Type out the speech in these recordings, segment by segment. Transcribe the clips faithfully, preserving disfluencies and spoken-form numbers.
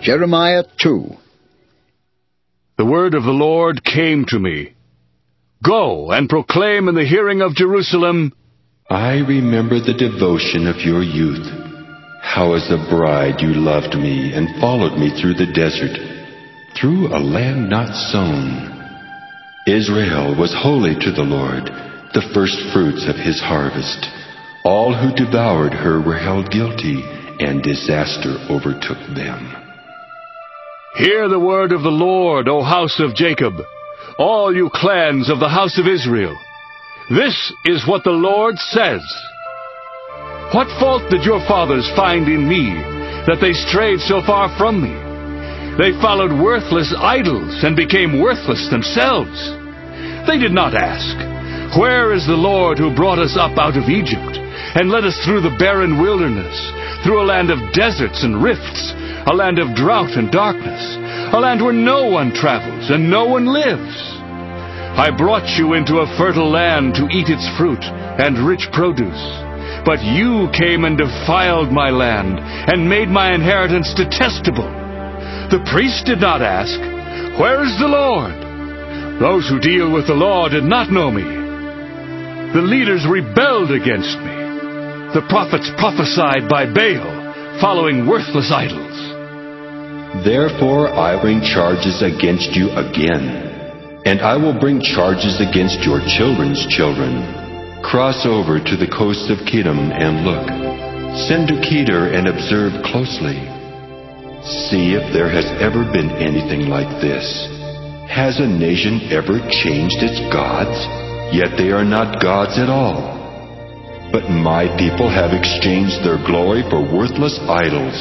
Jeremiah two. The word of the Lord came to me. Go and proclaim in the hearing of Jerusalem, I remember the devotion of your youth, how as a bride you loved me and followed me through the desert, through a land not sown. Israel was holy to the Lord, the first fruits of his harvest. All who devoured her were held guilty, and disaster overtook them. Hear the word of the Lord, O house of Jacob, all you clans of the house of Israel. This is what the Lord says. What fault did your fathers find in me, that they strayed so far from me? They followed worthless idols and became worthless themselves. They did not ask, where is the Lord who brought us up out of Egypt, and led us through the barren wilderness, through a land of deserts and rifts, a land of drought and darkness, a land where no one travels and no one lives. I brought you into a fertile land to eat its fruit and rich produce. But you came and defiled my land and made my inheritance detestable. The priest did not ask, where is the Lord? Those who deal with the law did not know me. The leaders rebelled against me. The prophets prophesied by Baal, following worthless idols. Therefore I bring charges against you again, and I will bring charges against your children's children. Cross over to the coast of Kedem and look. Send to Kedar and observe closely. See if there has ever been anything like this. Has a nation ever changed its gods? Yet they are not gods at all. But my people have exchanged their glory for worthless idols.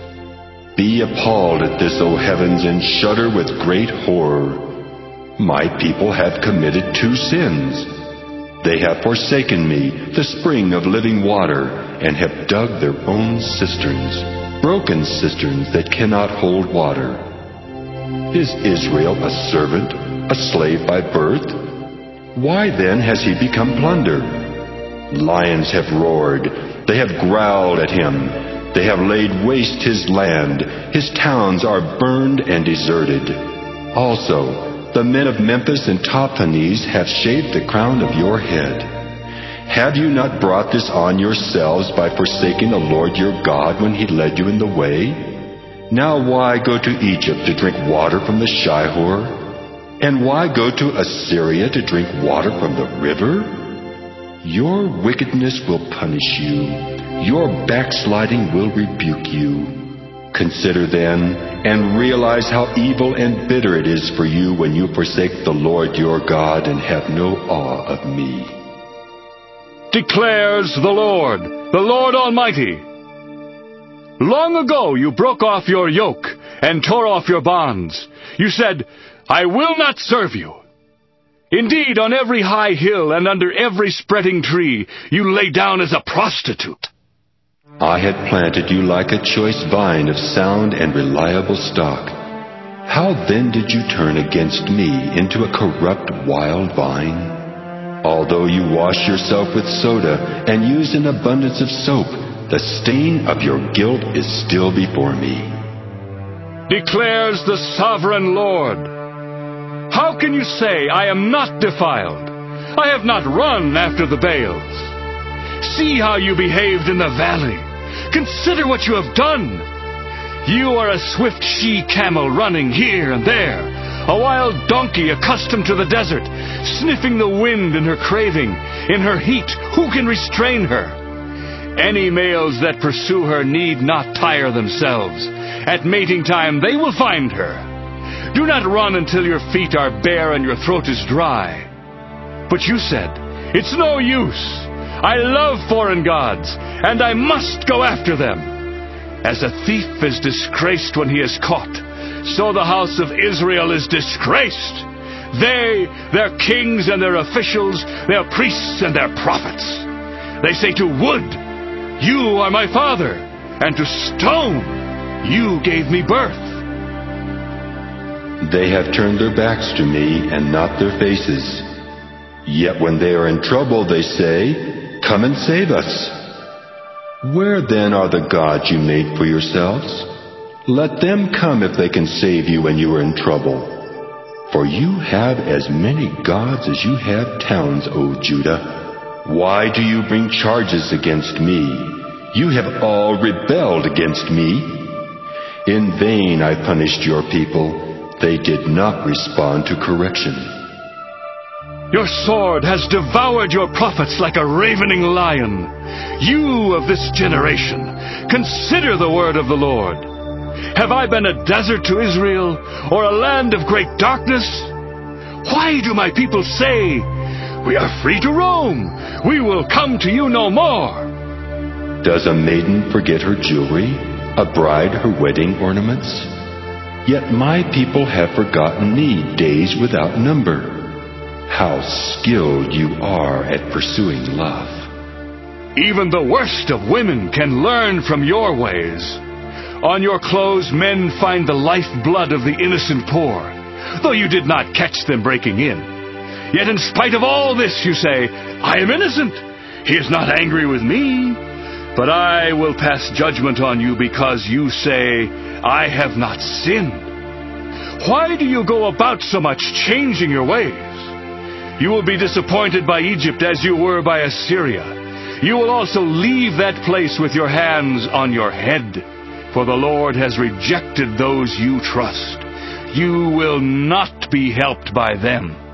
Be appalled at this, O heavens, and shudder with great horror. My people have committed two sins. They have forsaken me, the spring of living water, and have dug their own cisterns, broken cisterns that cannot hold water. Is Israel a servant, a slave by birth? Why then has he become plunder? Lions have roared, they have growled at him. They have laid waste his land. His towns are burned and deserted. Also, the men of Memphis and Tahpanhes have shaved the crown of your head. Have you not brought this on yourselves by forsaking the Lord your God when he led you in the way? Now why go to Egypt to drink water from the Shihor? And why go to Assyria to drink water from the river? Your wickedness will punish you. Your backsliding will rebuke you. Consider then and realize how evil and bitter it is for you when you forsake the Lord your God and have no awe of me. Declares the Lord, the Lord Almighty. Long ago you broke off your yoke and tore off your bonds. You said, I will not serve you. Indeed, on every high hill and under every spreading tree, you lay down as a prostitute. I had planted you like a choice vine of sound and reliable stock. How then did you turn against me into a corrupt wild vine? Although you wash yourself with soda and use an abundance of soap, the stain of your guilt is still before me. Declares the sovereign Lord. How can you say, I am not defiled? I have not run after the Baals. See how you behaved in the valley. Consider what you have done. You are a swift she-camel running here and there, a wild donkey accustomed to the desert, sniffing the wind in her craving. In her heat, who can restrain her? Any males that pursue her need not tire themselves. At mating time, they will find her. Do not run until your feet are bare and your throat is dry. But you said, it's no use. I love foreign gods, and I must go after them. As a thief is disgraced when he is caught, so the house of Israel is disgraced. They, their kings and their officials, their priests and their prophets. They say to wood, you are my father, and to stone, you gave me birth. They have turned their backs to me and not their faces. Yet when they are in trouble, they say, come and save us. Where then are the gods you made for yourselves? Let them come if they can save you when you are in trouble. For you have as many gods as you have towns, O Judah. Why do you bring charges against me? You have all rebelled against me. In vain I punished your people. They did not respond to correction. Your sword has devoured your prophets like a ravening lion. You of this generation, consider the word of the Lord. Have I been a desert to Israel, or a land of great darkness? Why do my people say, we are free to roam, we will come to you no more? Does a maiden forget her jewelry, a bride her wedding ornaments? Yet my people have forgotten me days without number. How skilled you are at pursuing love. Even the worst of women can learn from your ways. On your clothes men find the lifeblood of the innocent poor, though you did not catch them breaking in. Yet in spite of all this you say, I am innocent. He is not angry with me. But I will pass judgment on you because you say, I have not sinned. Why do you go about so much changing your ways? You will be disappointed by Egypt as you were by Assyria. You will also leave that place with your hands on your head. For the Lord has rejected those you trust. You will not be helped by them.